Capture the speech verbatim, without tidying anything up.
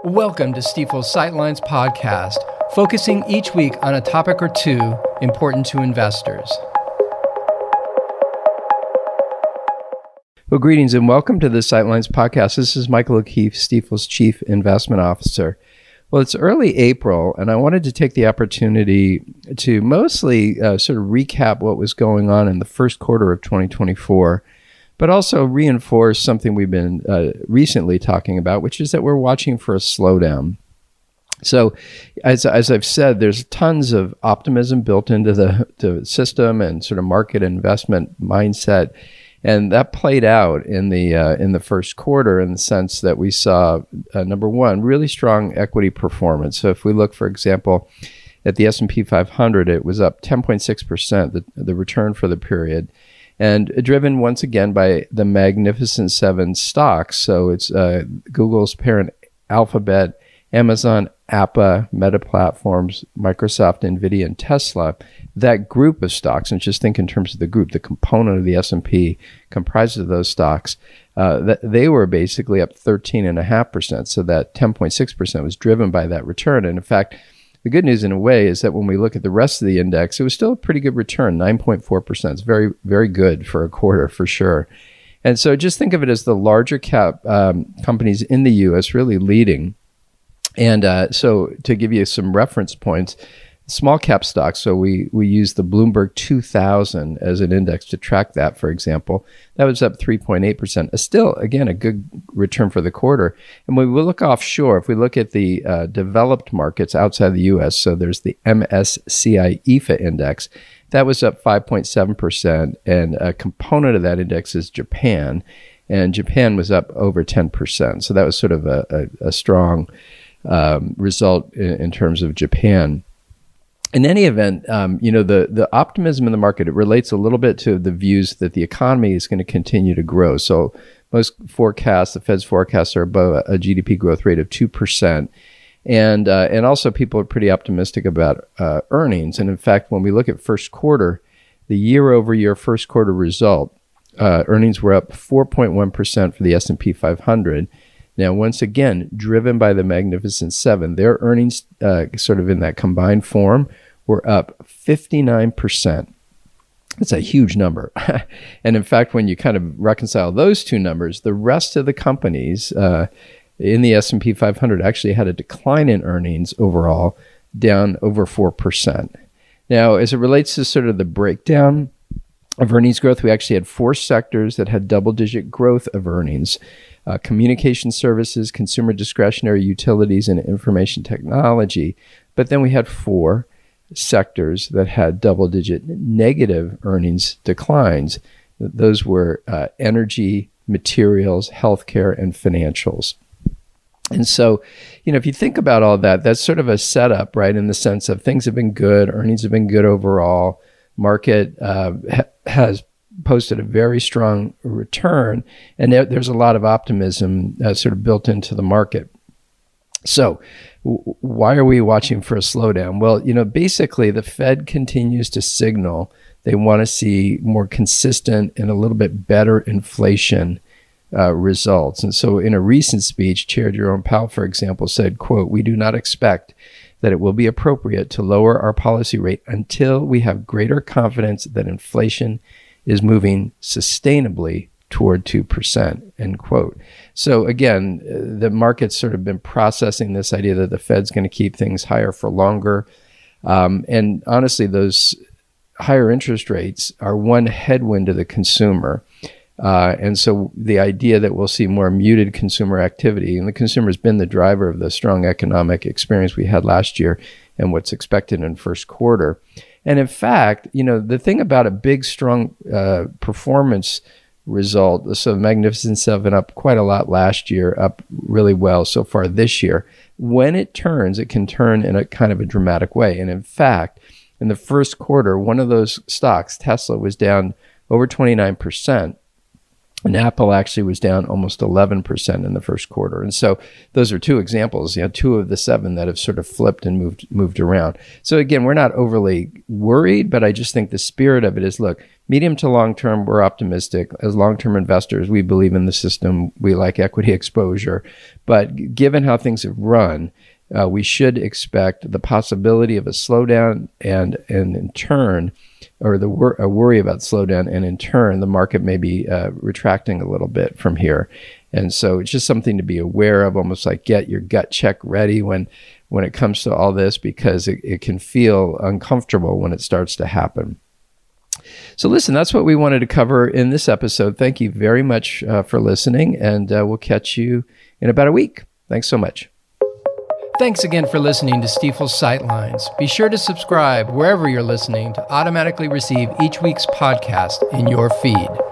Welcome to Stifel's Sightlines podcast, focusing each week on a topic or two important to investors. Well, greetings and welcome to the Sightlines podcast. This is Michael O'Keefe, Stifel's Chief Investment Officer. Well, it's early April, and I wanted to take the opportunity to mostly uh, sort of recap what was going on in the first quarter of twenty twenty-four, but also reinforce something we've been uh, recently talking about, which is that we're watching for a slowdown. So, as, as I've said, there's tons of optimism built into the, the system and sort of market investment mindset. And that played out in the uh, in the first quarter in the sense that we saw, uh, number one, really strong equity performance. So if we look, for example, at the S and P five hundred, it was up ten point six percent, the, the return for the period, and driven once again by the Magnificent Seven stocks. So it's uh, Google's parent Alphabet, Amazon, Apple, Meta Platforms, Microsoft, NVIDIA, and Tesla. That group of stocks, and just think in terms of the group, the component of the S and P comprised of those stocks, uh, that they were basically up thirteen point five percent. So that ten point six percent was driven by that return. And in fact, the good news in a way is that when we look at the rest of the index, it was still a pretty good return, nine point four percent. It's very, very good for a quarter for sure. And so just think of it as the larger cap um, companies in the U S really leading. And uh, so to give you some reference points, small cap stocks, so we, we use the Bloomberg two thousand as an index to track that, for example. That was up three point eight percent. Still, again, a good return for the quarter. And when we look offshore, if we look at the uh, developed markets outside the U S, so there's the M S C I E F A index, that was up five point seven percent. And a component of that index is Japan. And Japan was up over ten percent. So that was sort of a, a, a strong um, result in, in terms of Japan. In any event, um, you know, the, the optimism in the market, it relates a little bit to the views that the economy is going to continue to grow. So most forecasts, the Fed's forecasts are above a G D P growth rate of two percent. And uh, and also people are pretty optimistic about uh, earnings. And in fact, when we look at first quarter, the year over year first quarter result, uh, earnings were up four point one percent for the S and P five hundred. Now, once again, driven by the Magnificent Seven, their earnings uh, sort of in that combined form were up fifty-nine percent. That's a huge number. And in fact, when you kind of reconcile those two numbers, the rest of the companies uh, in the S and P five hundred actually had a decline in earnings overall, down over four percent. Now, as it relates to sort of the breakdown of earnings growth, we actually had four sectors that had double-digit growth of earnings. Uh, communication services, consumer discretionary utilities, and information technology. But then we had four sectors that had double-digit negative earnings declines. Those were uh, energy, materials, healthcare, and financials. And so, you know, if you think about all that, that's sort of a setup, right, in the sense of things have been good, earnings have been good overall, market uh, ha- has posted a very strong return, and there, there's a lot of optimism uh, sort of built into the market. So w- why are we watching for a slowdown? Well, you know, basically the Fed continues to signal they want to see more consistent and a little bit better inflation uh, results. And so in a recent speech, Chair Jerome Powell, for example, said, quote, "We do not expect that it will be appropriate to lower our policy rate until we have greater confidence that inflation is moving sustainably toward two percent, end quote. So again, the market's sort of been processing this idea that the Fed's going to keep things higher for longer. Um, and honestly, those higher interest rates are one headwind to the consumer. Uh, and so the idea that we'll see more muted consumer activity, and the consumer's been the driver of the strong economic experience we had last year and what's expected in first quarter. And in fact, you know, the thing about a big, strong uh, performance result, so the Magnificent Seven up quite a lot last year, up really well so far this year. When it turns, it can turn in a kind of a dramatic way. And in fact, in the first quarter, one of those stocks, Tesla, was down over twenty-nine percent. And Apple actually was down almost eleven percent in the first quarter. And so those are two examples, you know, two of the seven that have sort of flipped and moved moved around. So again, we're not overly worried, but I just think the spirit of it is, look, medium to long term, we're optimistic. As long-term investors, we believe in the system. We like equity exposure. But given how things have run, uh, we should expect the possibility of a slowdown and, and in turn, or the wor- a worry about slowdown, and in turn, the market may be uh, retracting a little bit from here. And so it's just something to be aware of, almost like get your gut check ready when when it comes to all this, because it, it can feel uncomfortable when it starts to happen. So listen, that's what we wanted to cover in this episode. Thank you very much uh, for listening, and uh, we'll catch you in about a week. Thanks so much. Thanks again for listening to Stifel's Sightlines. Be sure to subscribe wherever you're listening to automatically receive each week's podcast in your feed.